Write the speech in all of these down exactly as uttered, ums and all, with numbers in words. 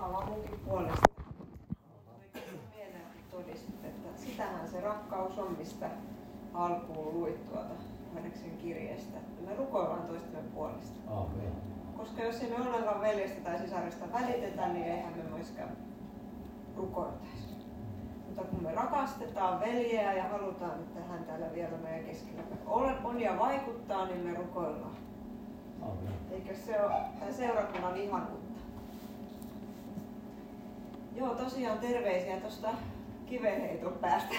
Alamunkin puolesta. Oikein mielelläkin todistit, että sitähän se rakkaus on, mistä alkuun luit tuota Johaneksen kirjeestä. Me rukoillaan toistemme puolesta. Amen. Koska jos emme ollenkaan veljestä tai sisarista välitetä, niin eihän me myöskään rukoiltaisi. Mutta kun me rakastetaan veljeä ja halutaan, että hän täällä vielä meidän keskellä on ja vaikuttaa, niin me rukoillaan. Amen. Eikö se ole tämän seurakunnan ihanuutta? Joo, tosiaan terveisiä tuosta kivenheiton päästä.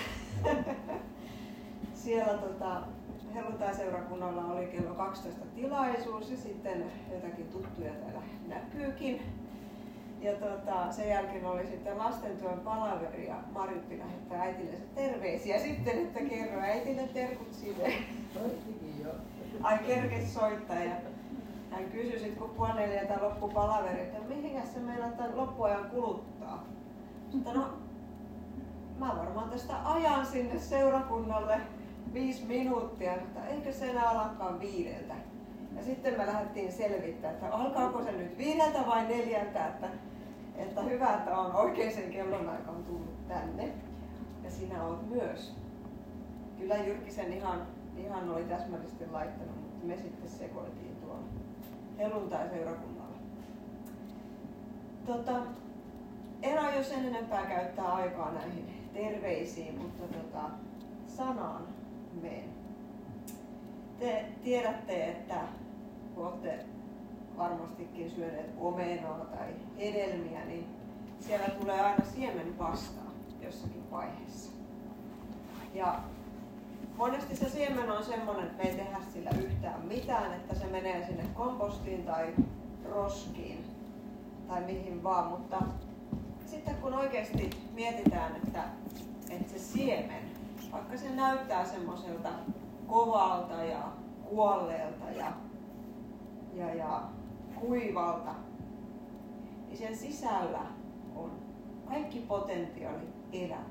Siellä tota, helluntai-seurakunnalla oli kello kaksitoista tilaisuus ja sitten jotakin tuttuja täällä näkyykin. Ja tota, sen jälkeen oli sitten lastentyön palaveri ja Marjutti lähettää äitillensä terveisiä sitten, että kerro äitille terkut sille. Ai kerkes soittaa ja hän kysyi sitten, kun puoli neljältä loppui palaveri, että mihinkäs se meillä tämän loppuajan kuluttaa. Mutta no, mä varmaan tästä ajan sinne seurakunnalle viisi minuuttia, mutta eikö se enää alakaan viideltä. Ja sitten me lähdettiin selvittämään, että alkaako se nyt viideltä vai neljältä, että, että hyvä, että on oikeisen kellonaikaan tullut tänne. Ja sinä olet myös. Kyllä Jyrkisen ihan, ihan oli täsmällisesti laittanut, mutta me sitten sekoitiin tuolla helluntai-seurakunnalla. Tota, en aio sen enempää käyttää aikaa näihin terveisiin, mutta tota, sanaan meen. Te tiedätte, että kun olette varmastikin syöneet omenaa tai hedelmiä, niin siellä tulee aina siemen vastaan jossakin vaiheessa. Ja monesti se siemen on semmoinen, että me ei tehdä sillä yhtään mitään, että se menee sinne kompostiin tai roskiin tai mihin vaan, mutta sitten kun oikeasti mietitään, että, että se siemen, vaikka se näyttää semmoiselta kovalta ja kuolleelta ja, ja, ja kuivalta, niin sen sisällä on kaikki potentiaali elämää.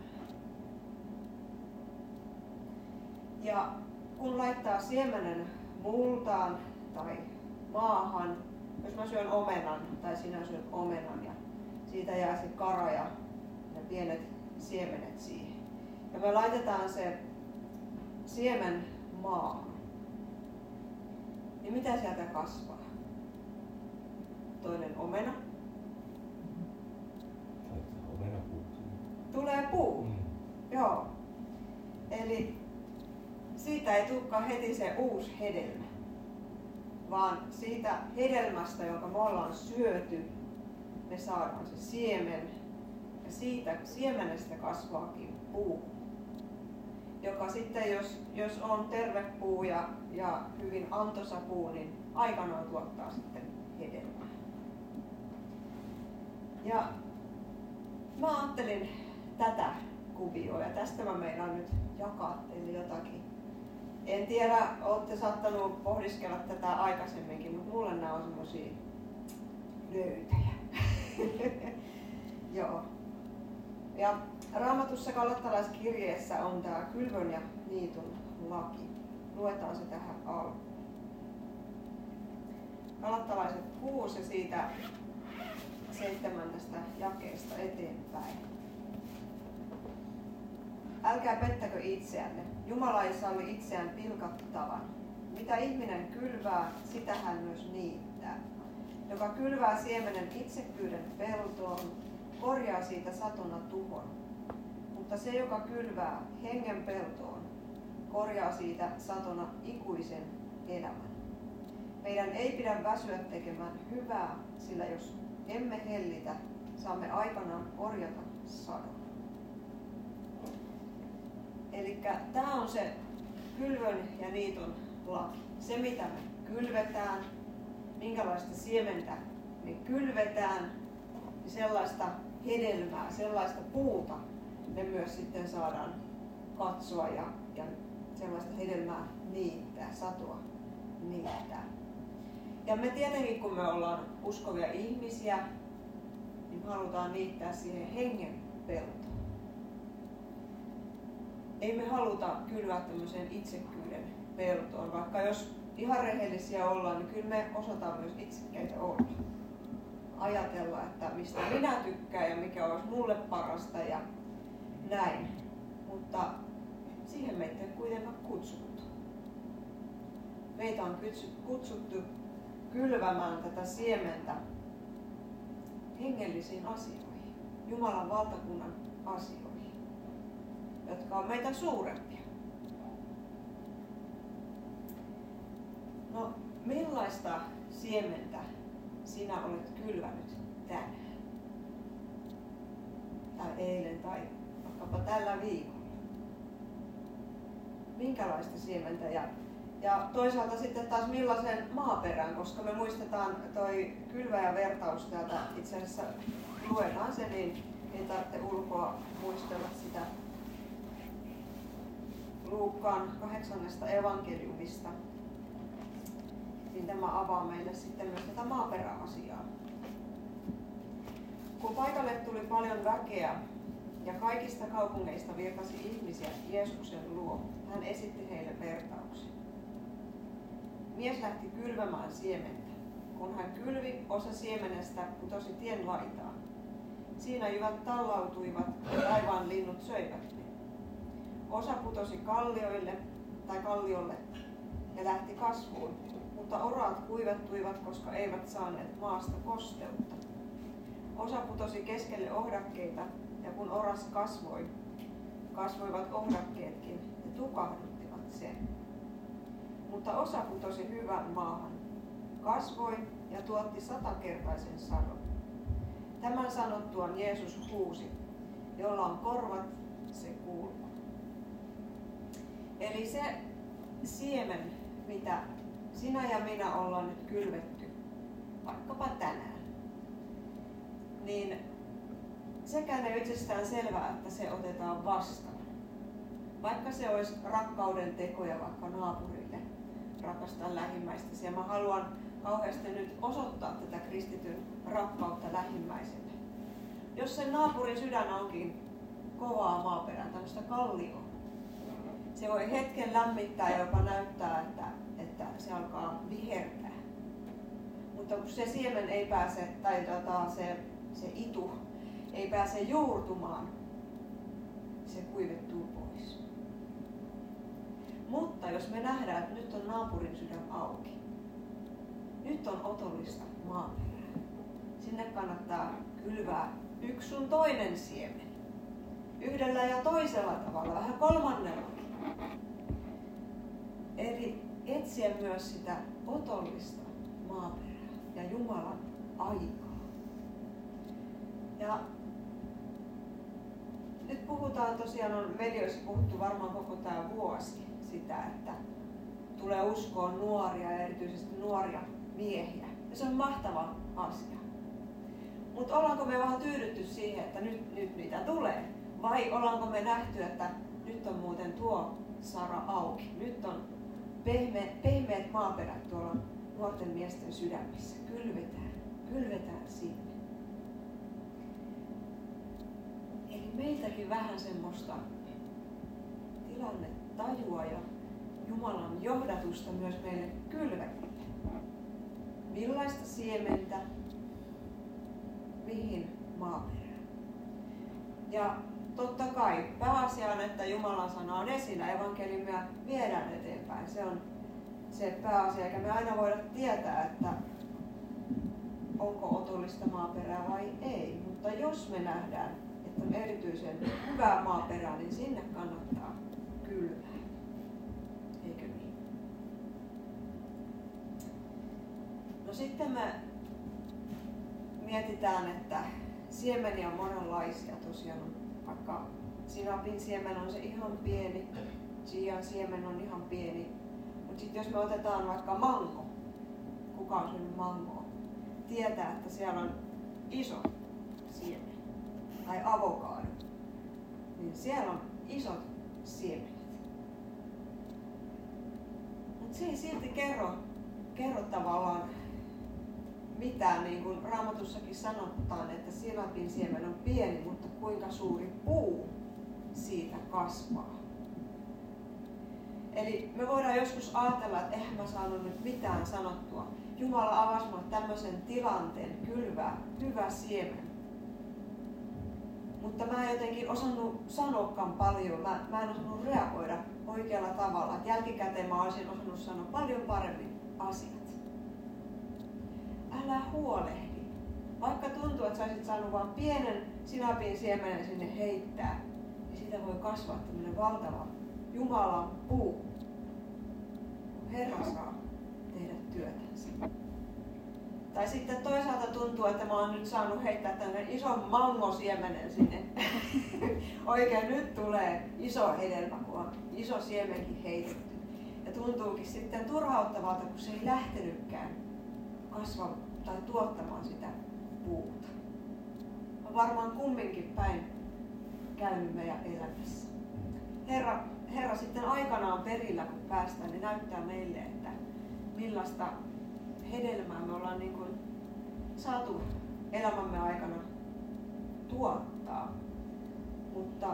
Ja kun laittaa siemenen multaan tai maahan, jos mä syön omenan tai sinä syöt omenan ja siitä jää se kara ja ne pienet siemenet siihen. Ja me laitetaan se siemen maahan. Niin mitä sieltä kasvaa? Toinen omena. Omena puu. Tulee puu. Mm. Joo. Eli siitä ei tulekaan heti se uusi hedelmä, vaan siitä hedelmästä, jonka me ollaan syöty, me saadaan se siemen ja siitä siemenestä kasvaakin puu, joka sitten, jos, jos on terve puu ja, ja hyvin antoisa puu, niin aikanaan tuottaa sitten hedelmää. Ja mä ajattelin tätä kuvioa ja tästä mä meinaan nyt jakaa teille jotakin. En tiedä, olette saattanut pohdiskella tätä aikaisemminkin, mutta mulle nämä on semmosia löytäjä. Joo. Ja Raamatussa galattalaiskirjeessä on tämä kylvön ja niitun laki. Luetaan se tähän alkuun. Galattalaiset kuusi ja siitä seitsemännestä jakeesta eteenpäin. Älkää pettäkö itseänne. Jumala ei salli itseään pilkattavan. Mitä ihminen kylvää, sitä hän myös niittää. Joka kylvää siemenen itsekkyyden peltoon, korjaa siitä satona tuhon. Mutta se, joka kylvää hengen peltoon, korjaa siitä satona ikuisen elämän. Meidän ei pidä väsyä tekemään hyvää, sillä jos emme hellitä, saamme aikanaan korjata sadon. Eli tämä on se kylvön ja niiton laki. Se, mitä me kylvetään, minkälaista siementä me kylvetään, niin sellaista hedelmää, sellaista puuta me myös sitten saadaan katsoa ja, ja sellaista hedelmää niittää, satoa niittää. Ja me tietenkin, kun me ollaan uskovia ihmisiä, niin halutaan niittää siihen hengen peltoon. Ei me haluta kylvää tämmöiseen itsekkyyden peltoon, vaikka jos ihan rehellisiä ollaan, niin kyllä me osataan myös itsekkäitä olla. ajatella, että mistä minä tykkään ja mikä olisi mulle parasta ja näin. Mutta siihen meitä ei kuitenkaan kutsuttu. Meitä on kutsuttu kylvämään tätä siementä hengellisiin asioihin, Jumalan valtakunnan asioihin, jotka on meitä suurempia. No, millaista siementä sinä olet kylvänyt tänään? Tai eilen tai vaikkapa tällä viikolla? Minkälaista siementä? Ja, ja toisaalta sitten taas millaisen maaperän, koska me muistetaan toi kylväjävertaus täältä, itse asiassa luetaan se, niin ei tarvitse ulkoa muistella sitä Luukkaan kahdeksannesta evankeliumista. Niin tämä avaa meille sitten myös tätä maaperäasiaa. Kun paikalle tuli paljon väkeä ja kaikista kaupungeista virtasi ihmisiä Jeesuksen luo, hän esitti heille vertauksen. Mies lähti kylvämään siementä. Kun hän kylvi, osa siemenestä putosi tien laitaan. Siinä jyvät tallautuivat ja taivaan linnut söivät ne. Osa putosi kallioille tai kalliolle ja lähti kasvuun, mutta oraat kuivattuivat, koska eivät saaneet maasta kosteutta. Osa putosi keskelle ohdakkeita, ja kun oras kasvoi, kasvoivat ohdakkeetkin ja tukahduttivat sen. Mutta osa putosi hyvään maahan, kasvoi ja tuotti satakertaisen sadon. Tämän sanottuaan Jeesus huusi, jolla on korvat, se kuuluu. Eli se siemen, mitä sinä ja minä ollaan nyt kylvetty, vaikkapa tänään, niin sekään ei itsestään selvää, että se otetaan vastaan. Vaikka se olisi rakkauden tekoja vaikka naapurille, rakastaa lähimmäistäsi. Ja mä haluan kauheasti nyt osoittaa tätä kristityn rakkautta lähimmäiselle. Jos sen naapurin sydän onkin kovaa maaperää, tämmöistä kallioa, se voi hetken lämmittää ja jopa näyttää, että, että se alkaa vihertää. Mutta kun se siemen ei pääse, tai tota, se, se itu ei pääse juurtumaan, se kuivettuu pois. Mutta jos me nähdään, että nyt on naapurin sydän auki, nyt on otollista maaperää, sinne kannattaa kylvää yksi sun toinen siemen. Yhdellä ja toisella tavalla, vähän kolmannellakin. Eli etsiä myös sitä otollista maaperää ja Jumalan aikaa. Ja nyt puhutaan tosiaan, on medioissa puhuttu varmaan koko tämä vuosi sitä, että tulee uskoon nuoria ja erityisesti nuoria miehiä. Ja se on mahtava asia. Mutta ollaanko me vähän tyydytty siihen, että nyt, nyt niitä tulee? Vai ollaanko me nähty, että nyt on muuten tuo sara auki? Nyt on pehme, pehmeät maaperät tuolla nuorten miesten sydämissä. Kylvetään, kylvetään sinne. Eli meiltäkin vähän semmoista tilannetajua ja Jumalan johdatusta myös meille kylväjille. Millaista siementä, mihin maaperään. Ja totta kai pääasia on, että Jumalan sana on esillä, evankeliumia viedään eteenpäin. Se on se pääasia, eikä me aina voida tietää, että onko otollista maaperää vai ei. Mutta jos me nähdään, että on erityisen hyvää maaperää, niin sinne kannattaa kylvää. Eikö niin? No sitten me mietitään, että siemeniä on monenlaisia tosiaan. Vaikka sinapin siemen on se ihan pieni, chian siemen on ihan pieni. Mutta sitten jos me otetaan vaikka mango, kuka on syönyt mangoa, tietää, että siellä on iso siemen. Tai avokaado, niin siellä on isot siemenet. Mutta se ei silti kerro, kerro tavallaan mitään, niin kuin Raamatussakin sanotaan, että sinapin siemen on pieni, mutta kuinka suuri puu siitä kasvaa. Eli me voidaan joskus ajatella, että eihän mä saanut nyt mitään sanottua. Jumala avasi mulle tämmöisen tilanteen kylvää hyvä siemen. Mutta mä en jotenkin osannut sanoakaan paljon, mä, mä en osannut reagoida oikealla tavalla. Et jälkikäteen mä olisin osannut sanoa paljon paremmin asiat. Älä huolehdi. Vaikka tuntuu, että sä olisit saanut vain pienen sinapin siemenen sinne heittää, niin siitä voi kasvaa tämmöinen valtava Jumalan puu. Herra saa tehdä työtänsä. Tai sitten toisaalta tuntuu, että mä oon nyt saanut heittää tämmöinen ison mangosiemenen sinne. Oikein nyt tulee iso hedelmä, kun on iso siemenkin heitetty. Ja tuntuukin sitten turhauttavalta, kun se ei lähtenytkään kasvamaan tai tuottamaan sitä puuta. On varmaan kumminkin päin käynyt meidän elämässä. Herra, Herra sitten aikanaan perillä, kun päästään, niin näyttää meille, että millaista hedelmää me ollaan niin kuin saatu elämämme aikana tuottaa, mutta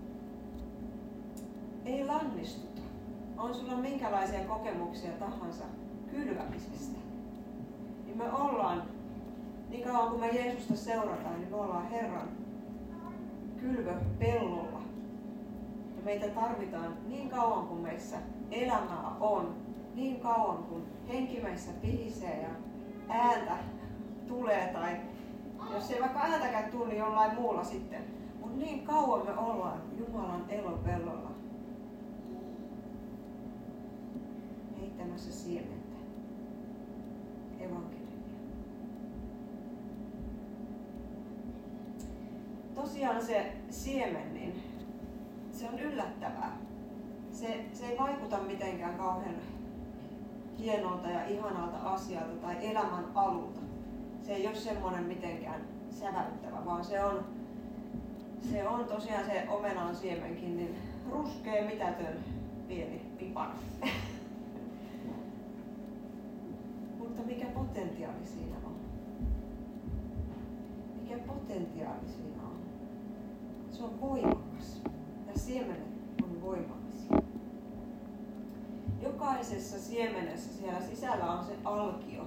ei lannistuta. On sulla minkälaisia kokemuksia tahansa kylvämisestä, niin me ollaan, niin kauan kun me Jeesusta seurataan, niin me ollaan Herran kylvöpellolla. Ja meitä tarvitaan niin kauan kuin meissä elämää on, niin kauan kun henki meissä pihisee ja ääntä tulee, tai jos ei vaikka ääntäkään tule, niin jollain muulla sitten. Mutta niin kauan me ollaan Jumalan elopellolla heittämässä siementä, evankeliumia. Tosiaan se siemen, niin se on yllättävää. Se, se ei vaikuta mitenkään kauhean hienolta ja ihanalta asialta tai elämän alulta. Se ei ole semmoinen mitenkään säväyttävä, vaan se on, se on tosiaan se omenan siemenkin, niin ruskea mitätön pieni pipan. Mutta mikä potentiaali siinä on? Mikä potentiaali siinä on? Se on voimakas. Ja siemenet on voimallisia. Jokaisessa siemenessä siellä sisällä on se alkio,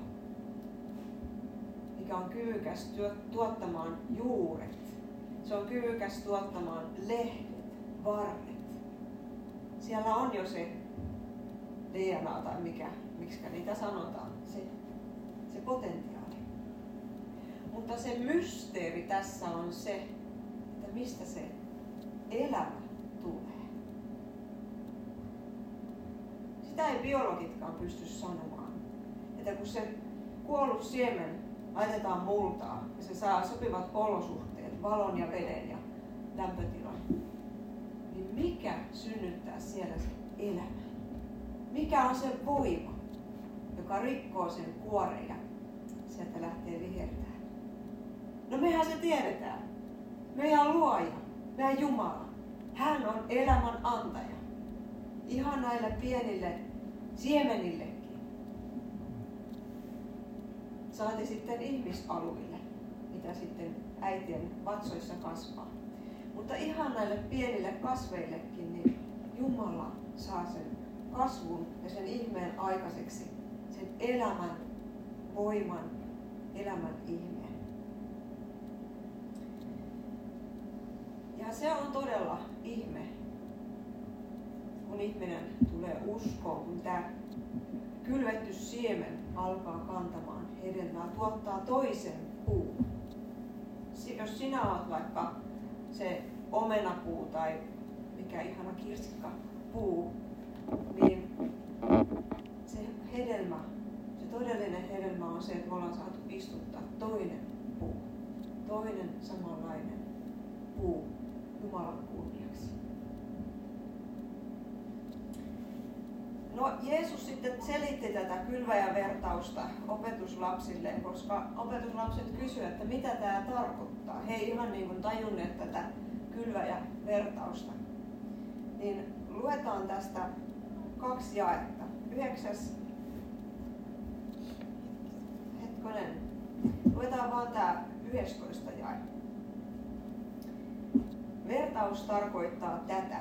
mikä on kyvykäs tuottamaan juuret. Se on kyvykäs tuottamaan lehdet, varret. Siellä on jo se D N A tai mikä, miksikä niitä sanotaan, se, se potentiaali. Mutta se mysteeri tässä on se, että mistä se elämä tulee. Sitä ei biologitkaan pysty sanomaan. Että kun se kuollut siemen laitetaan multaan ja se saa sopivat olosuhteet, valon ja veden ja lämpötilan, niin mikä synnyttää siellä se elämä? Mikä on se voima, joka rikkoo sen kuoren ja sieltä lähtee vihertää? No mehän se tiedetään. Meidän luoja, meidän Jumala. Hän on elämän antaja. Ihan näille pienille siemenillekin. Saati sitten ihmisaluille, mitä sitten äitien vatsoissa kasvaa. Mutta ihan näille pienille kasveillekin, niin Jumala saa sen kasvun ja sen ihmeen aikaiseksi, sen elämän, voiman, elämän ihmeen. Ja se on todella ihme, kun ihminen tulee uskoon, kun tämä kylvetty siemen alkaa kantamaan hedelmää, tuottaa toisen puun. Jos sinä olet vaikka se omenapuu tai mikä ihana kirsikkapuu, niin se hedelmä, se todellinen hedelmä on se, että me ollaan saatu istuttaa toinen puu, toinen samanlainen puu Jumalan kunniaksi. No Jeesus sitten selitti tätä kylväjävertausta opetuslapsille, koska opetuslapset kysyivät, että mitä tämä tarkoittaa. He ei ihan niin kuin tajunneet tätä kylväjävertausta. Niin luetaan tästä kaksi jaetta. Yhdeksäs, hetkonen, luetaan vaan tämä yhdestoista jae. Vertaus tarkoittaa tätä.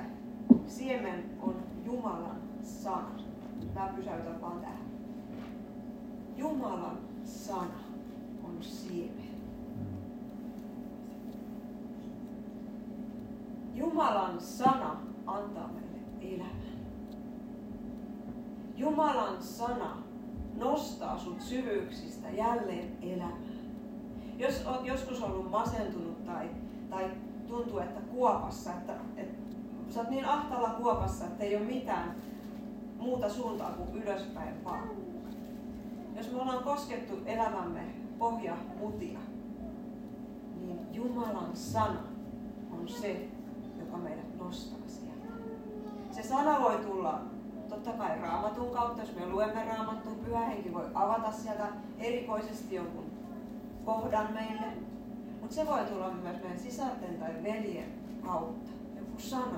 Siemen on Jumalan sana. Mä pysäytän vaan tähän. Jumalan sana on siemen. Jumalan sana antaa meille elämän. Jumalan sana nostaa sut syvyyksistä jälleen elämään. Jos olet joskus ollut masentunut tai, tai tuntuu, että kuopassa, että, että sä oot niin ahtaalla kuopassa, että ei ole mitään muuta suuntaa kuin ylöspäin vaan. Jos me ollaan koskettu elämämme pohjamutia, niin Jumalan sana on se, joka meidät nostaa sieltä. Se sana voi tulla totta kai Raamatun kautta, jos me luemme Raamattua, Pyhä Henki voi avata sieltä erikoisesti jonkun kohdan meille. Mutta se voi tulla myös meidän sisarten tai veljen kautta, joku sana.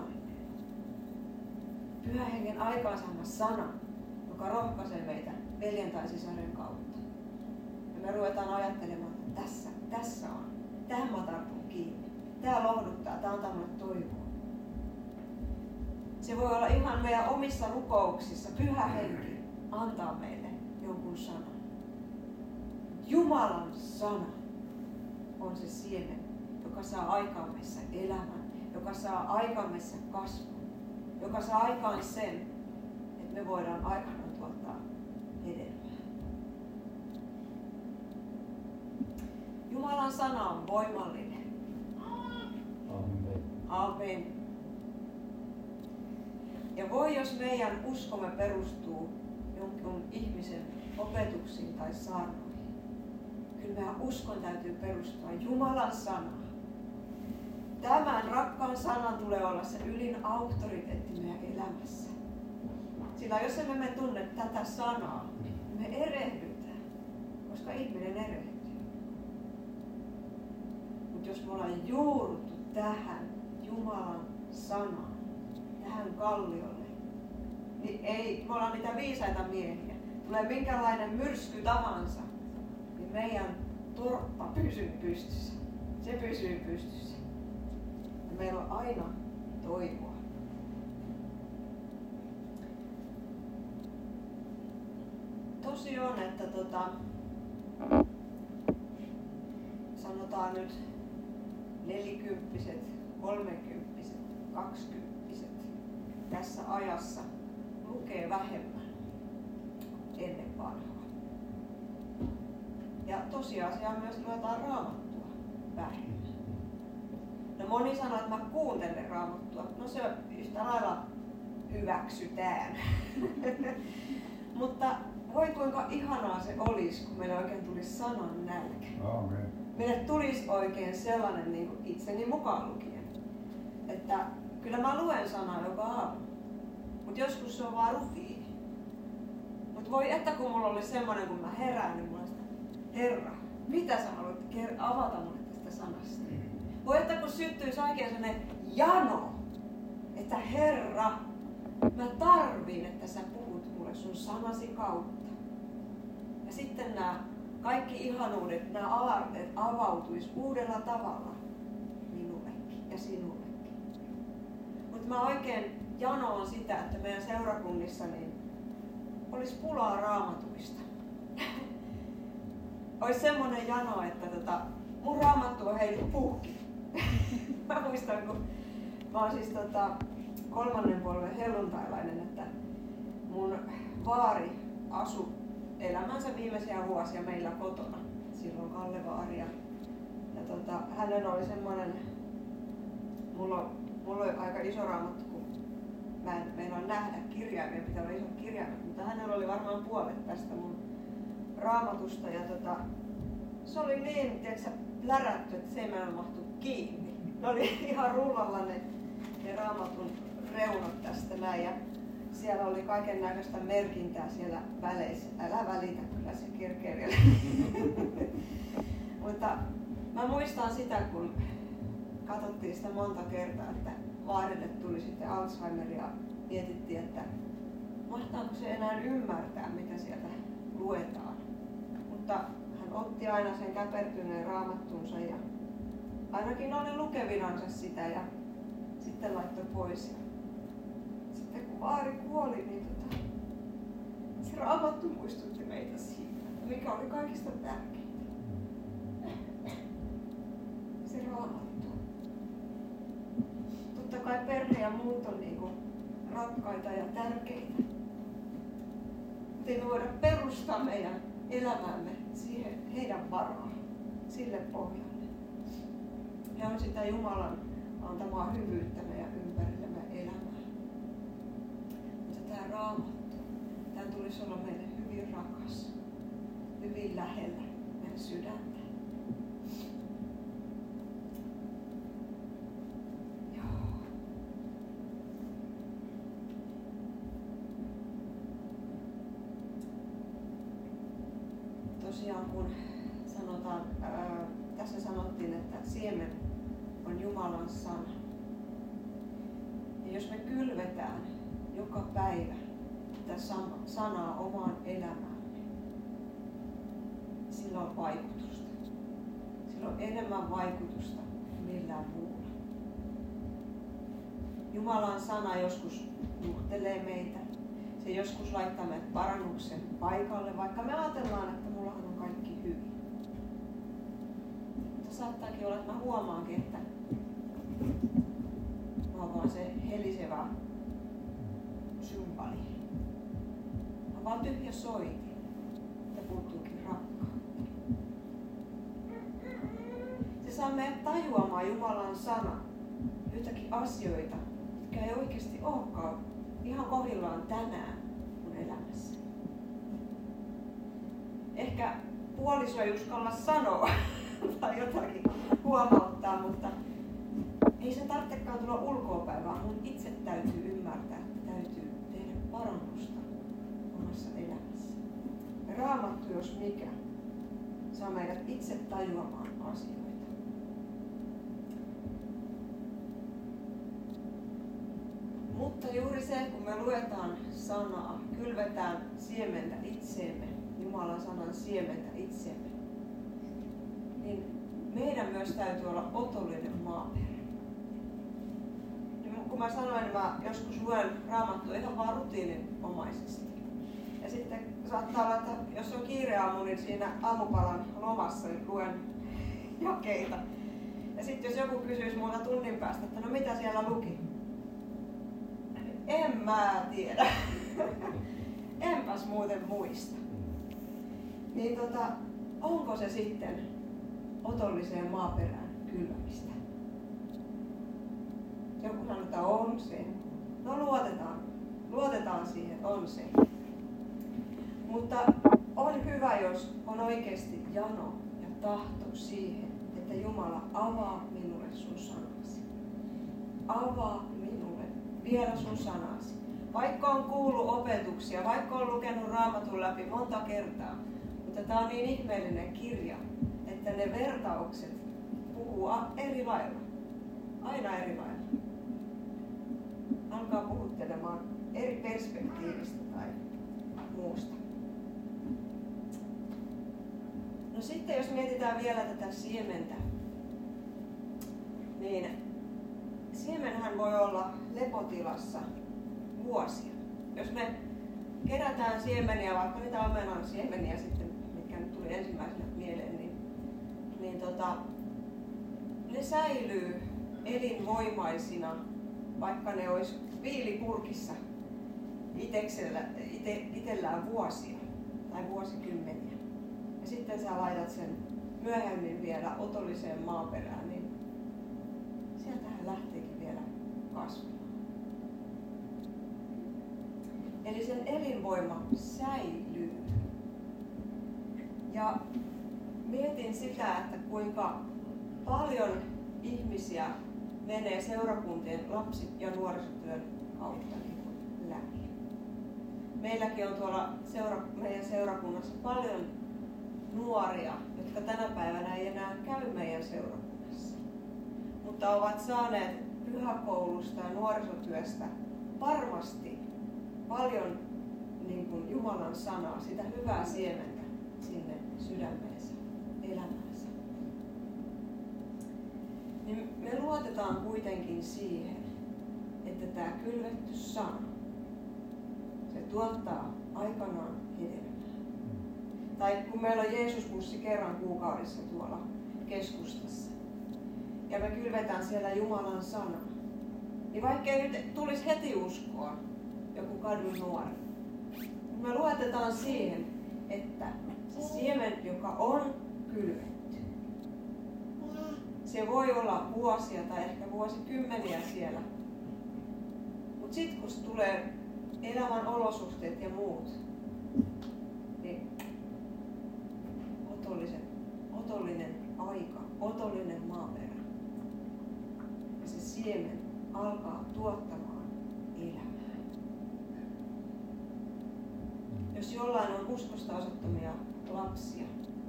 Pyhä Hengen aikaansaama sana, joka rohkaisee meitä veljen tai sisaren kautta. Ja me ruvetaan ajattelemaan, että tässä, tässä on. Tähän mä tartun kiinni. Tää lohduttaa, tää antaa mulle toivoa. Se voi olla ihan meidän omissa rukouksissa. Pyhä Henki antaa meille jonkun sanan. Jumalan sana on se siemen, joka saa aikaan meissä elämän, joka saa aikaan meissä kasvun, joka saa aikaan sen, että me voidaan aikanaan tuottaa hedelmää. Jumalan sana on voimallinen. Amen. Amen. Ja voi, jos meidän uskomme perustuu jonkun ihmisen opetuksiin tai saarnoihin. Kyllä meidän uskon täytyy perustua Jumalan sanaan. Tämän rakkaan sanan tulee olla se ylin auktoriteetti meidän elämässä. Sillä jos emme me tunne tätä sanaa, me erehdytään, koska ihminen erehtyy. Mutta jos me ollaan juurruttu tähän Jumalan sanaan, tähän kalliolle, niin ei, me ollaan niitä viisaita miehiä. Tulee minkälainen myrsky tahansa, niin meidän torppa pysyy pystyssä. Se pysyy pystyssä. Ja meillä on aina toivoa. Tosi on, että tota, sanotaan nyt nelikymppiset, kolmekymppiset, kaksikymppiset tässä ajassa lukee vähemmän ennen vanhaa. Ja tosiasiaan myös luetaan Raamattua vähemmän. No moni sanoo, että mä kuuntelen Raamattua. No se yhtä lailla hyväksytään. Mutta voi kuinka ihanaa se olisi, kun meille oikein tulisi sanan nälkä. Amen. Meille tulisi oikein sellainen niin kuin itseni mukaan lukien, että kyllä mä luen sanaa joka aamu, mutta joskus se on vaan rutiini. Mutta voi että kun mulla oli semmoinen, kun mä herään, niin mulla on sitä, Herra, mitä sä haluat avata mulle tästä sanasta? Voi että kun syttyisi oikein sellainen jano, että Herra, mä tarvin, että sä puhut mulle sun sanasi kautta. Ja sitten nämä kaikki ihanuudet, nämä aarteet avautuisi uudella tavalla minullekin ja sinullekin. Mutta mä oikein janoon sitä, että meidän seurakunnissa niin olisi pulaa raamatuista. Olisi semmoinen jano, että tota, mun raamattu on heinyt puhki. Mä muistan, kun mä oon siis tota, kolmannen polven helluntailainen, että mun vaari asui elämänsä viimeisiä vuosia meillä kotona. Silloin Kalle vaari. Ja, ja tota, hänen oli semmoinen, mulla, mulla oli aika iso raamattu, kun mä en meinaa nähdä kirjaimia, pitää olla isot kirjaimet, mutta hänellä oli varmaan puolet tästä mun raamatusta. Ja tota, se oli niin, tiiäksä, plärätty, että se ei meillä mahtu kiinni. Ne oli ihan rullalla ne, ne raamatun reunat tästä näin. Ja siellä oli kaiken näköistä merkintää siellä väleissä. Älä välitä, kyllä se kirkee vielä. Mutta mä muistan sitä, kun katsottiin sitä monta kertaa, että vaarille tuli sitten Alzheimer ja mietittiin, että mahtaako se enää ymmärtää, mitä sieltä luetaan. Mutta hän otti aina sen käpertyneen raamattunsa ja ainakin oli lukevinansa sitä ja sitten laittoi pois. Sitten kun vaari kuoli, niin tota, se raamattu muistutti meitä siitä. mikä oli kaikista tärkeintä? Se Raamattu. Totta kai perhe ja muut on niinku rakkaita ja tärkeitä. Mutta ei me voida perustaa meidän elämäämme siihen heidän varaan, sille pohjalle. Ja on sitä Jumalan antamaa hyvyyttä meidän ympärillemme elämään. Mutta tämä Raamattu, tämä tulisi olla meille hyvin rakas, hyvin lähellä meidän sydäntä. Joo. Tosiaan kun sanotaan, ää, tässä sanottiin, että siemen on Jumalan sana. Ja jos me kylvetään joka päivä tätä sanaa omaan elämäämme, sillä on vaikutusta. Sillä on enemmän vaikutusta kuin millään muulla. Jumalan sana joskus nuhtelee meitä. Se joskus laittaa meidät parannuksen paikalle, vaikka me ajatellaan, että mullahan on kaikki hyvin. Mutta saattaakin olla, että mä huomaankin, että mä oon vaan se helisevä symbali. Mä oon vaan tyhjä soitin, että puuttuukin rakkautta. Se saa meidät tajuamaan Jumalan sana joitakin asioita, jotka ei oikeasti olekaan ihan kohdillaan tänään mun elämässä. Ehkä puoliso ei uskalla sanoa tai jotakin huomauttaa, mutta ei se tarvitsekaan tulla ulkoapäin, vaan mun itse täytyy ymmärtää, että täytyy tehdä parannusta omassa elämässä. Ja Raamattu, jos mikä, saa meidät itse tajuamaan asioita. Mutta juuri se, kun me luetaan sanaa, kylvetään siementä itseemme, Jumalan sanan siementä itseemme, niin meidän myös täytyy olla otollinen maaperä. Kun mä sanoin, mä joskus luen Raamattua ihan vaan rutiininomaisesti. Ja sitten saattaa olla, että jos on kiire aamu, niin siinä aamupalan lomassa luen jakeita. Ja sitten jos joku kysyisi multa tunnin päästä, että no mitä siellä luki? En mä tiedä. Enpäs muuten muista. Niin tota, onko se sitten otolliseen maaperään kylvämistä? Joku sanoo, että on se. No luotetaan. Luotetaan siihen, on se. Mutta on hyvä, jos on oikeasti jano ja tahto siihen, että Jumala avaa minulle sun sanasi. Avaa minulle vielä sun sanasi. Vaikka on kuullut opetuksia, vaikka on lukenut Raamatun läpi monta kertaa, mutta tämä on niin ihmeellinen kirja, että ne vertaukset puhuu eri lailla. Aina eri lailla. Alkaa puhuttelemaan eri perspektiivistä tai muusta. No sitten jos mietitään vielä tätä siementä, niin siemenhän voi olla lepotilassa vuosia. Jos me kerätään siemeniä, vaikka niitä omenan siemeniä sitten, mitkä nyt tuli ensimmäisenä mieleen, niin, niin tota, ne säilyy elinvoimaisina, vaikka ne olisi viilipurkissa iteksellä, ite, itellään vuosia tai vuosikymmeniä. Ja sitten sä laitat sen myöhemmin vielä otolliseen maaperään, niin sieltähän lähteekin vielä kasvamaan. Eli sen elinvoima säilyy. Ja mietin sitä, että kuinka paljon ihmisiä menee seurakuntien lapsi- ja nuorisotyön kautta niin läpi. Meilläkin on tuolla seura- meidän seurakunnassa paljon nuoria, jotka tänä päivänä ei enää käy meidän seurakunnassa, mutta ovat saaneet pyhäkoulusta ja nuorisotyöstä varmasti paljon niin kuin Jumalan sanaa, sitä hyvää siementä sinne sydämeensä, elämäänsä. Niin me luotetaan kuitenkin siihen, että tämä kylvetty sana, se tuottaa aikanaan hedelmää. Tai kun meillä on Jeesusbussi kerran kuukaudessa tuolla keskustassa. Ja me kylvetään siellä Jumalan sana. Niin vaikkei nyt tulisi heti uskoa joku kadun nuori. Me luotetaan siihen, että se siemen, joka on kylvetty, se voi olla vuosia tai ehkä vuosikymmeniä siellä. Mutta sitten kun tulee elämän olosuhteet ja muut, niin otollisen, otollinen aika, otollinen maaperä. Ja se siemen alkaa tuottamaan elämää. Jos jollain on uskosta osoittamia lapsia,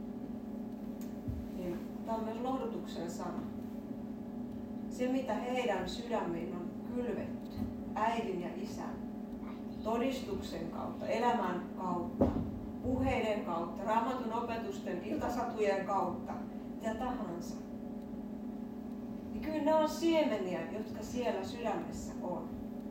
niin tämä on myös lohdutuksen sana. Se, mitä heidän sydämiin on kylvetty, äidin ja isän, todistuksen kautta, elämän kautta, puheiden kautta, Raamatun opetusten, iltasatujen kautta, mitä tahansa. Niin kyllä ne on siemeniä, jotka siellä sydämessä on.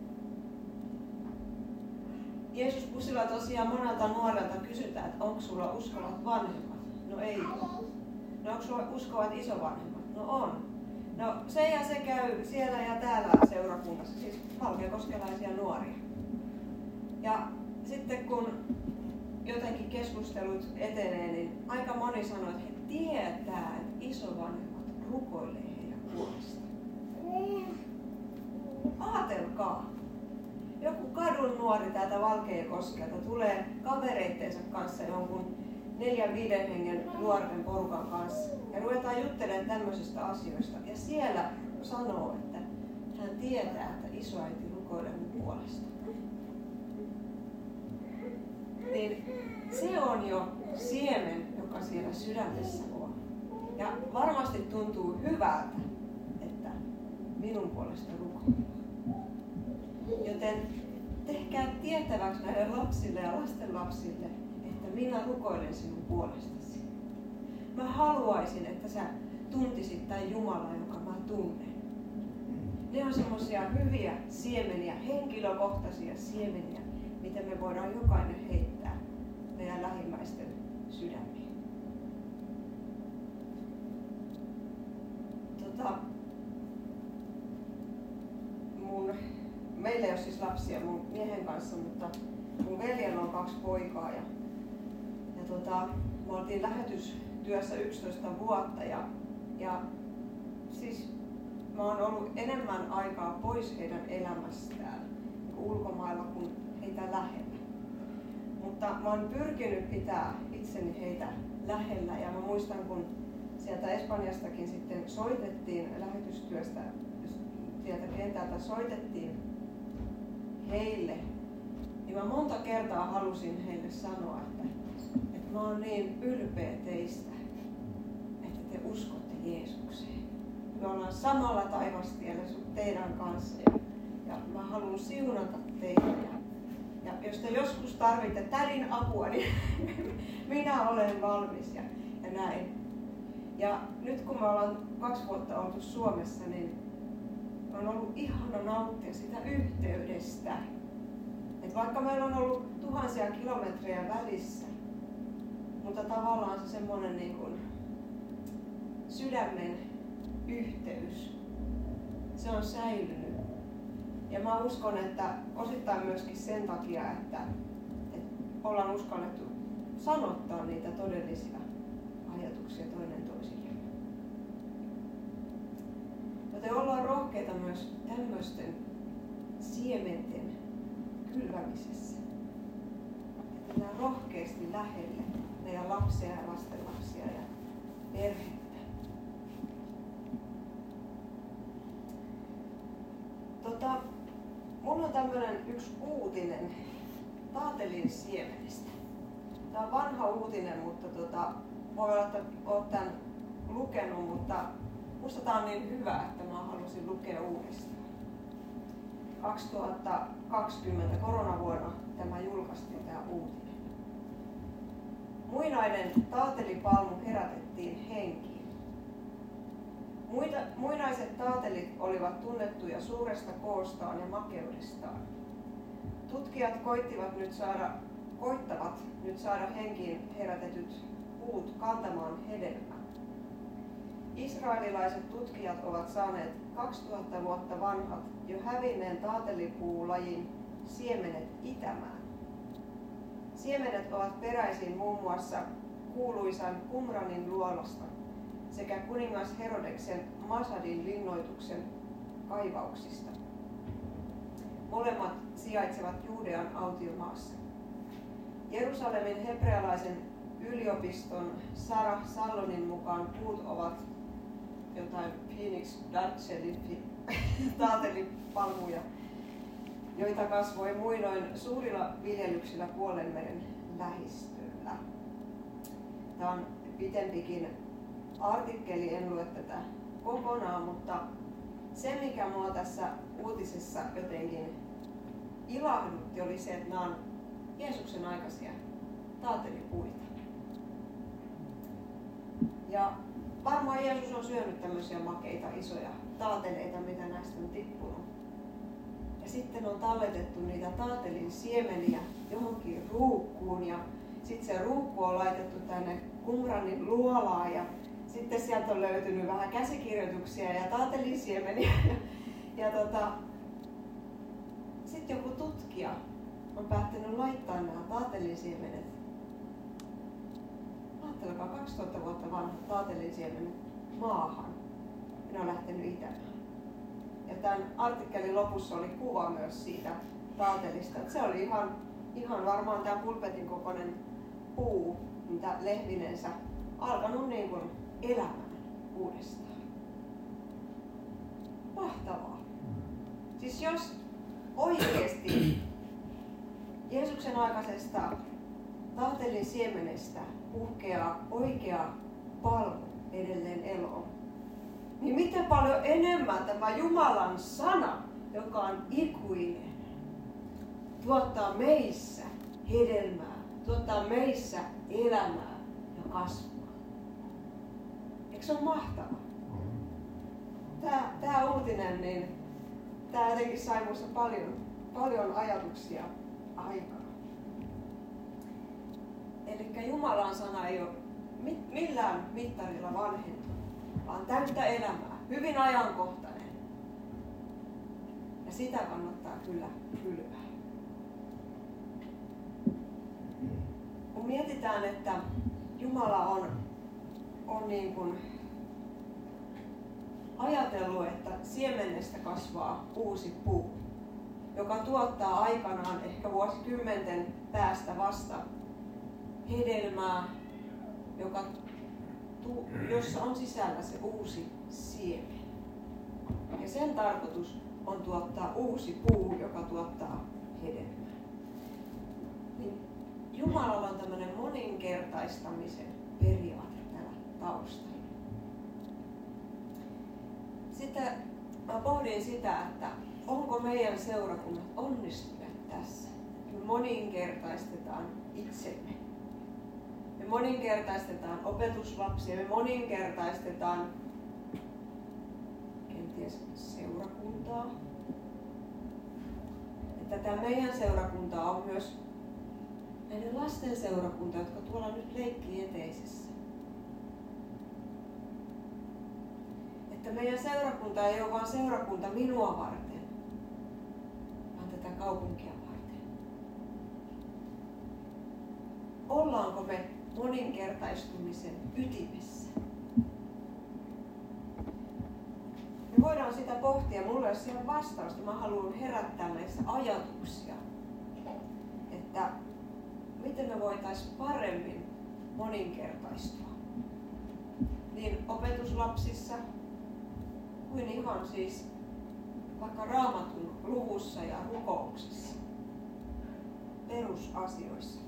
Jeesusbussilla tosiaan monelta nuorelta kysytään, että onko sulla uskovat vanhemmat? No ei ole. No onko sulla uskovat isovanhemmat? No on. No se ja se käy siellä ja täällä seurakunnassa, siis valkeakoskelaisia nuoria. Ja sitten kun jotenkin keskustelut etenee, niin aika moni sanoo, että he tietää, että isovanhemmat rukoilee heidän puolestaan. Aatelkaa! Joku kadun nuori täältä Valkeakoskelta tulee kavereittensa kanssa jonkun neljän viiden hengen nuorten porukan kanssa. Ja ruvetaan juttelemaan tämmöisistä asioista. Ja siellä sanoo, että hän tietää, että isoäiti rukoilee mun puolesta. Niin se on jo siemen, joka siellä sydämessä on. Ja varmasti tuntuu hyvältä, että minun puolesta rukoillaan. Joten tehkää tietäväksi näille lapsille ja lastenlapsille, että minä rukoilen sinun puolestasi. Mä haluaisin, että sä tuntisit tämän Jumalan, joka mä tunnen. Ne on semmoisia hyviä siemeniä, henkilökohtaisia siemeniä, mitä me voidaan jokainen heittää meidän lähimmäisten sydämiin. Tota, mun, meillä ei ole siis lapsia mun miehen kanssa, mutta mun veljellä on kaksi poikaa. Ja, ja tota, me oltiin lähetystyössä yksitoista vuotta ja, ja siis mä oon ollut enemmän aikaa pois heidän elämästään niin ulkomailla kuin heitä lähellä. Mutta mä oon pyrkinyt pitää itseni heitä lähellä ja mä muistan, kun sieltä Espanjastakin sitten soitettiin lähetystyöstä, sieltä kentältä soitettiin heille, niin mä monta kertaa halusin heille sanoa, että, että mä oon niin ylpeä teistä, että te uskotte Jeesukseen. Me ollaan samalla taivastiellä teidän kanssa ja, ja mä haluan siunata teitä. Ja, ja jos te joskus tarvitte tädin apua, niin minä olen valmis ja, ja näin. Ja nyt kun me ollaan kaksi vuotta oltu Suomessa, niin on ollut ihana nauttia sitä yhteydestä. Et vaikka meillä on ollut tuhansia kilometrejä välissä, mutta tavallaan se semmoinen niin kuin sydämen yhteys, se on säilynyt. Ja mä uskon, että osittain myöskin sen takia, että, että ollaan uskallettu sanottaa niitä todellisia ajatuksia toinen toisille. Joten ollaan rohkeita myös tämmöisten siementen kylvämisessä. Että mennään rohkeasti lähelle meidän lapsia ja lastenlapsia ja perhettä. Tota, mulla on tämmönen yksi uutinen taatelin siemenestä. Tää on vanha uutinen, mutta tota, voi olla, että oot tän lukenut, mutta musta tää on niin hyvä, että mä halusin lukea uudestaan. kaksituhattakaksikymmentä koronavuonna tämä julkaistiin tää uutinen. Muinainen taatelipalmu herätettiin henkiin. Muita, muinaiset taatelit olivat tunnettuja suuresta koostaan ja makeudestaan. Tutkijat koittivat nyt saada koittavat nyt saada henkiin herätetyt puut kantamaan hedelmää. Israelilaiset tutkijat ovat saaneet kaksituhatta vuotta vanhat jo hävinneen taatelipuulajin siemenet itämään. Siemenet ovat peräisin muun muassa kuuluisan Qumranin luolasta sekä kuningas Herodeksen Masadin linnoituksen kaivauksista. Molemmat sijaitsevat Juudean autiomaassa. Jerusalemin hebrealaisen yliopiston Sarah Sallonin mukaan puut ovat jotain Phoenix taatelipalmuja, joita kasvoi muinoin suurilla viljelyksillä Puolenmeren lähistöllä. Tämä on pitempikin artikkeli, en lue tätä kokonaan, mutta se mikä mua tässä uutisessa jotenkin ilahdutti oli se, että nämä on Jeesuksen aikaisia taatelipuita. Ja varmaan Jeesus on syönyt tämmöisiä makeita isoja taateleita, mitä näistä on tippunut. Ja sitten on talletettu niitä taatelin siemeniä johonkin ruukkuun ja sitten se ruukku on laitettu tänne Qumranin luolaan ja sitten sieltä on löytynyt vähän käsikirjoituksia ja taatelin siemeniä. Ja, ja tota, sitten joku tutkija on päättänyt laittaa nämä taatelin siemenet. Ajattelekaa kaksituhatta vuotta vanhat taatelin siemenet maahan. Ne on lähtenyt itämään. Ja tämän artikkelin lopussa oli kuva myös siitä taatelista. Että se oli ihan, ihan varmaan tämä pulpetin kokoinen puu, mitä lehvinensä alkanut niin kuin elämään uudestaan. Mahtavaa. Siis jos oikeasti Jeesuksen aikaisesta taatelin siemenestä puhkeaa oikea palmu edelleen eloon, niin miten paljon enemmän tämä Jumalan sana, joka on ikuinen, tuottaa meissä hedelmää, tuottaa meissä elämää ja kasvua. Eikö se ole mahtavaa? Tämä, tämä uutinen, niin tämä jotenkin sai minusta paljon, paljon ajatuksia aikaa. Eli Jumalan sana ei ole millään mittarilla vanhentunut, vaan täyttä elämää, hyvin ajankohtainen. Ja sitä kannattaa kyllä kylvää. Kun mietitään, että Jumala on, on niin kuin ajatellut, että siemenestä kasvaa uusi puu, joka tuottaa aikanaan ehkä vuosikymmenten päästä vasta hedelmää, joka, jossa on sisällä se uusi siemen. Ja sen tarkoitus on tuottaa uusi puu, joka tuottaa hedelmää. Niin Jumalalla on tämmöinen moninkertaistamisen periaate täällä taustalla. Sitten mä pohdin sitä, että onko meidän seurakunnat onnistuneet tässä. Me moninkertaistetaan itsemme. Me moninkertaistetaan opetuslapsia, me moninkertaistetaan kenties seurakuntaa. Että tämä meidän seurakunta on myös näiden lasten seurakunta, jotka tuolla nyt leikkii eteisessä. Että meidän seurakunta ei ole vain seurakunta minua varten, vaan tätä kaupunkia varten. Ollaanko me moninkertaistumisen ytimessä? Me voidaan sitä pohtia. Mulla ei ole siihen vastausta. Mä haluan herättää meissä ajatuksia, että miten me voitaisiin paremmin moninkertaistua. Niin opetuslapsissa kuin ihan siis vaikka Raamatun luvussa ja rukouksessa. Perusasioissa.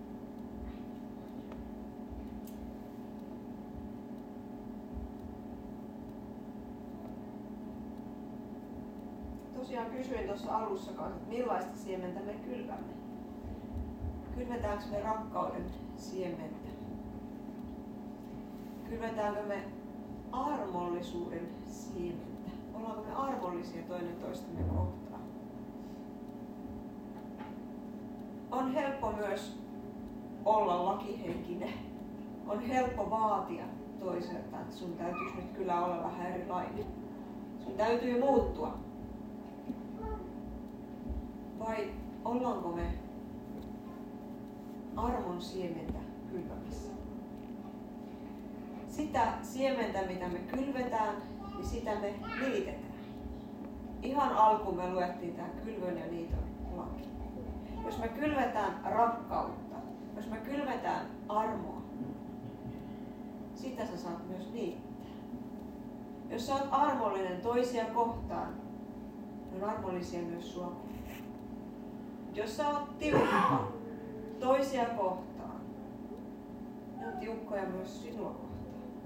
Tosiaan kysyin tuossa alussa kanssa, että millaista siementä me kylvämme. Kylvetäänkö me rakkauden siementä? Kylvetäänkö me armollisuuden siementä? Ollaanko me armollisia toinen toistemme kohtaan? on helppo myös olla lakihenkinen. On helppo vaatia toiselta, että sun täytyisi nyt kyllä olla vähän erilainen. Sun täytyy muuttua. Vai ollaanko me armon siementä kylvämässä? Sitä siementä, mitä me kylvetään, niin sitä me niitetään. Ihan alkuun me luettiin tämä kylvön ja niiton laki. Jos me kylvetään rakkautta, jos me kylvetään armoa, sitä sä saat myös niittää. Jos sä oot armollinen toisia kohtaan, ne on armollisia myös sua kohtaan. Jos sä oot tiukka toisia kohtaan, ne on tiukkoja myös sinua kohtaan.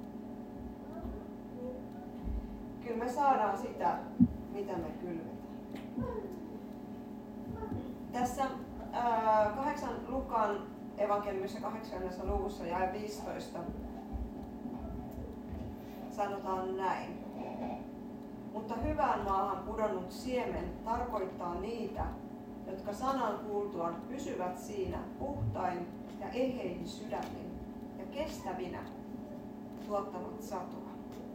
Kyllä me saadaan sitä, mitä me kylvetään. Tässä ää, kahdeksan Lukaan evankeliumissa kahdeksannessa luvussa jae viisitoista sanotaan näin. Mutta hyvään maahan pudonnut siemen tarkoittaa niitä, jotka sanan kuultuaan pysyvät siinä puhtain ja ehein sydämin ja kestävinä tuottavat satoa.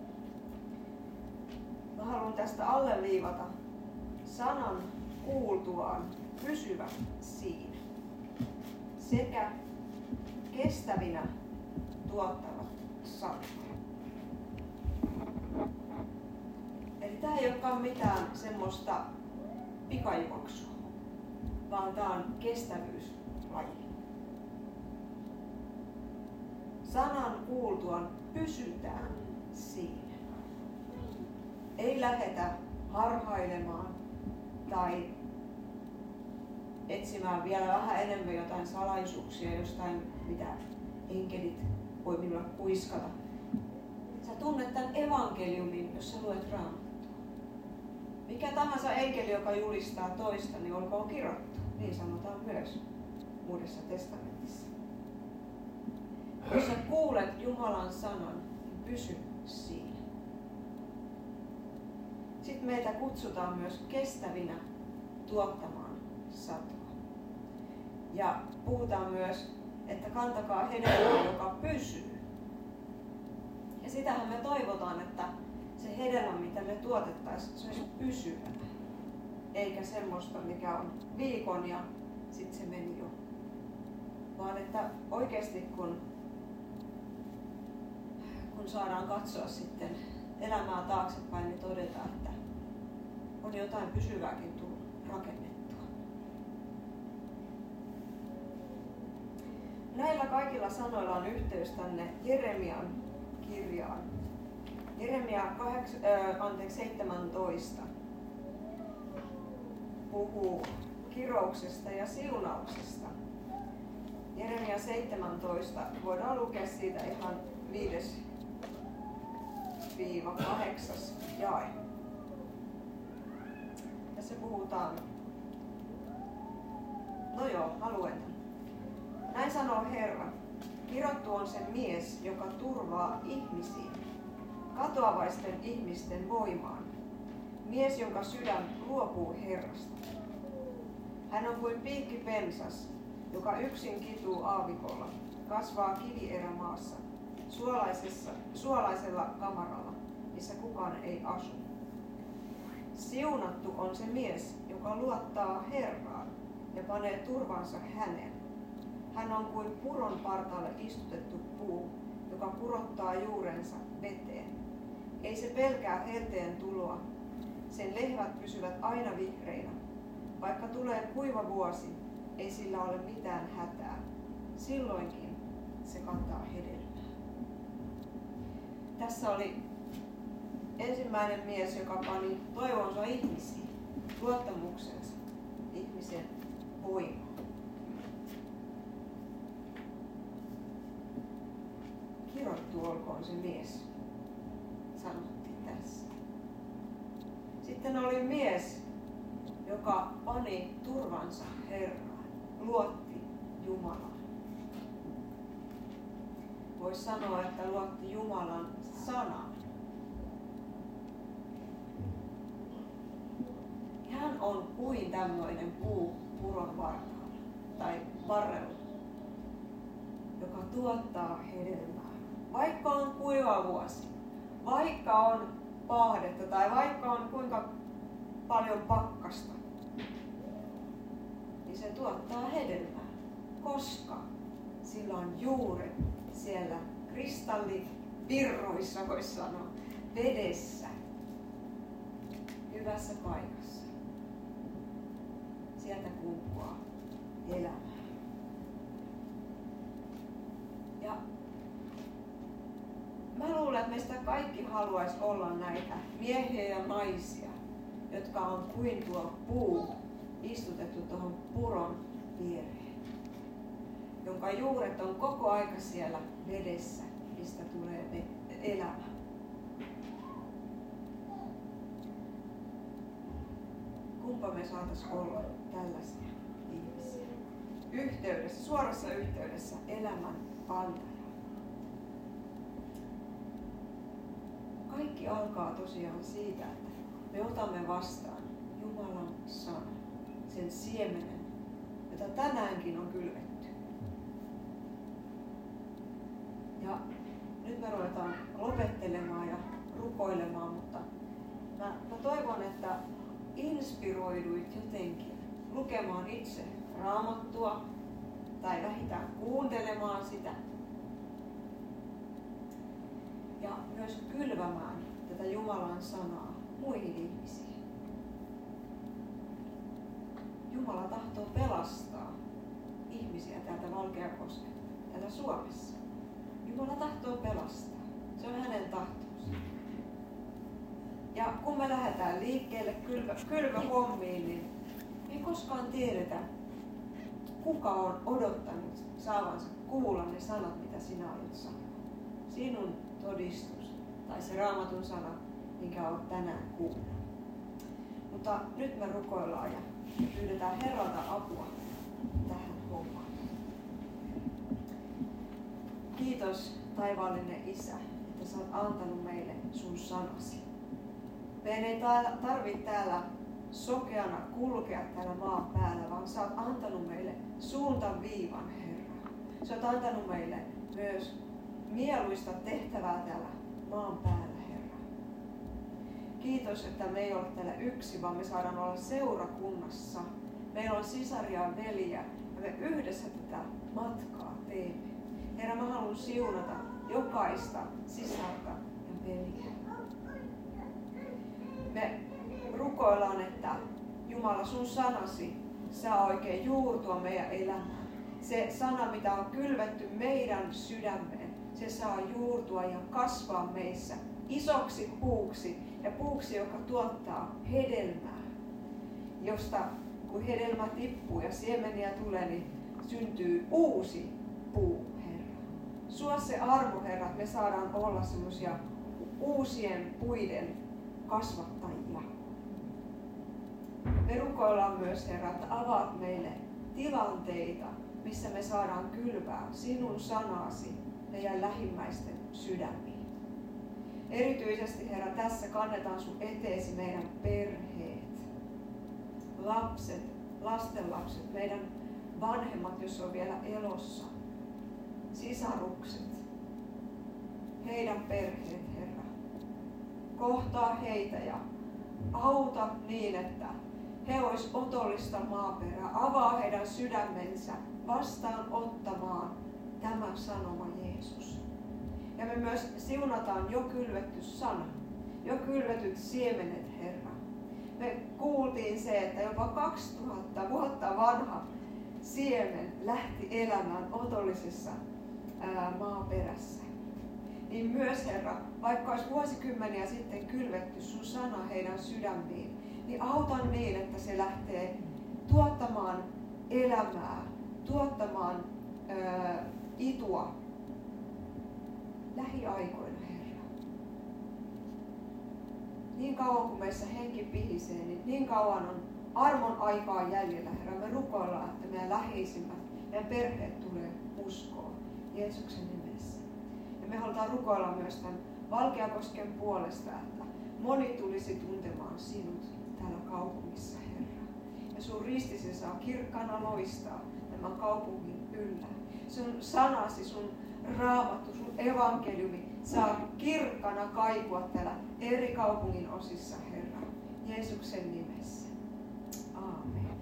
Mä haluan tästä alleviivata sanan kuultuaan pysyvät siinä sekä kestävinä tuottavat satoa. Eli tää ei olekaan mitään semmoista pikajuoksua, vaan tää on kestävyyslaji. Sanan kuultuaan pysytään siinä. Ei lähdetä harhailemaan tai etsimään vielä vähän enemmän jotain salaisuuksia, jostain mitä enkelit voi minulle kuiskata. Sä tunnet tämän evankeliumin, jos sä luet Raamattua. Mikä tahansa enkeli, joka julistaa toista, niin olkoon kirottu. Niin sanotaan myös Uudessa testamentissa. Jos sä kuulet Jumalan sanan, niin pysy siinä. Sitten meitä kutsutaan myös kestävinä tuottamaan satoa. Ja puhutaan myös, että kantakaa hedelmää, joka pysyy. Ja sitähän me toivotaan, että se hedelmä, mitä me tuotettaisiin, se olisi pysyvää. Eikä semmoista, mikä on viikon ja sitten se meni jo. Vaan että oikeasti kun, kun saadaan katsoa sitten elämää taaksepäin, niin todetaan, että on jotain pysyvääkin tullut rakennettua. Näillä kaikilla sanoilla on yhteys tänne Jeremian kirjaan. Jeremia kahdeksan, äh, anteeksi, seitsemäntoista puhuu kirouksesta ja siunauksesta. Jeremia seitsemäntoista, voidaan lukea siitä ihan viides kahdeksas jae. Tässä puhutaan, no joo, mä luen tämän. Näin sanoo Herra, kirottu on se mies, joka turvaa ihmisiin, katoavaisten ihmisten voimaan. Mies, jonka sydän luopuu Herrasta. Hän on kuin piikki pensas, joka yksin kituu aavikolla, kasvaa kivierämaassa, suolaisessa, suolaisella kamaralla, missä kukaan ei asu. Siunattu on se mies, joka luottaa Herraan ja panee turvansa häneen. Hän on kuin puron partaalle istutettu puu, joka purottaa juurensa veteen. Ei se pelkää helteen tuloa. Sen lehvät pysyvät aina vihreinä. Vaikka tulee kuiva vuosi, ei sillä ole mitään hätää. Silloinkin se kantaa hedelmää. Tässä oli ensimmäinen mies, joka pani toivonsa ihmisiin, luottamuksensa ihmisen voimaan. Kirottu olkoon se mies, sanottiin tässä. Sitten oli mies, joka pani turvansa Herraan, luotti Jumalaan. Voisi sanoa, että luotti Jumalan sanan. Hän on kuin tämmöinen puu puron vartaalla. tai varrella, joka tuottaa hedelmää. Vaikka on kuiva vuosi, vaikka on paahdetta tai vaikka on kuinka paljon pakkasta, niin se tuottaa hedelmää, koska sillä on juuret siellä kristallivirroissa, voisi sanoa, vedessä, hyvässä paikassa. Sieltä kumpuaa elämää. Ja mä luulen, että meistä kaikki haluaisi olla näitä miehiä ja naisia, jotka on kuin tuo puu istutettu tuohon puron viereen, jonka juuret on koko aika siellä vedessä, mistä tulee elämä. Kumpa me saatais olla tällaisia ihmisiä? Yhteydessä, suorassa yhteydessä elämän antajaan. Kaikki alkaa tosiaan siitä, että me otamme vastaan Jumalan sanan, sen siemenen, jota tänäänkin on kylvetty. Ja nyt me ruvetaan lopettelemaan ja rukoilemaan, mutta mä, mä toivon, että inspiroiduit jotenkin lukemaan itse Raamattua tai vähintään kuuntelemaan sitä. Ja myös kylvämään tätä Jumalan sanaa muihin ihmisiin. Jumala tahtoo pelastaa ihmisiä täältä Valkeakoskelta, täällä Suomessa. Jumala tahtoo pelastaa. Se on hänen tahtonsa. Ja kun me lähdetään liikkeelle kylvä, kylvöhommiin, niin ei koskaan tiedetä, kuka on odottanut saavansa kuulla ne sanat, mitä sinä olet sanonut. Sinun todistus tai se Raamatun sana, minkä olet tänään kuullut. Mutta nyt me rukoillaan ja pyydetään Herralta apua tähän hommaan. Kiitos taivaallinen Isä, että sä oot antanut meille sun sanasi. Meidän ei tarvitse täällä sokeana kulkea täällä maan päällä, vaan sä oot antanut meille suuntaviivan, Herra. Sä oot antanut meille myös mieluista tehtävää täällä maan päällä, Herra. Kiitos, että me ei ole täällä yksi, vaan me saadaan olla seurakunnassa. Meillä on sisaria ja veliä ja me yhdessä tätä matkaa teemme. Herra, mä haluan siunata jokaista sisarta ja veliä. Me rukoillaan, että Jumala, sun sanasi saa oikein juurtua meidän elämään. Se sana, mitä on kylvetty meidän sydämeen, se saa juurtua ja kasvaa meissä isoksi puuksi ja puuksi, joka tuottaa hedelmää, josta kun hedelmä tippuu ja siemeniä tulee, niin syntyy uusi puu, Herra. Suo se armo, Herra, että me saadaan olla semmoisia uusien puiden kasvattajia. Me rukoillaan myös, Herra, että avaat meille tilanteita, missä me saadaan kylvää sinun sanasi meidän lähimmäisten sydämiin. Erityisesti, Herra, tässä kannetaan sun eteesi meidän perheet, lapset, lastenlapset, meidän vanhemmat, jos on vielä elossa, sisarukset, heidän perheet, Herra. Kohtaa heitä ja auta niin, että he olisi otollista maaperää. Avaa heidän sydämensä vastaan ottamaan tämä sanoma Jeesus. Ja me myös siunataan jo kylvetty sana, jo kylvetyt siemenet, Herra. Me kuultiin se, että jopa kaksituhatta vuotta vanha siemen lähti elämään otollisessa ää, maaperässä. Niin myös, Herra, vaikka olisi vuosikymmeniä sitten kylvetty sun sana heidän sydämiin, niin auta niin, että se lähtee tuottamaan elämää, tuottamaan ää, itua lähiaikoina, Herra. Niin kauan kuin meissä henki pihisee, niin niin kauan on armon aikaa jäljellä, Herra. Me rukoillaan, että meidän läheisimmät, meidän perheet tulee uskoon Jeesuksen nimessä. Ja me halutaan rukoilla myös tämän Valkeakosken puolesta, että moni tulisi tuntemaan sinut täällä kaupungissa, Herra. Ja sun ristisi saa kirkkaana loistaa tämän kaupungin yllä. Sun sanasi, sun raamattu, sun evankeliumi saa kirkkana kaikua täällä eri kaupungin osissa, Herra. Jeesuksen nimessä. Aamen.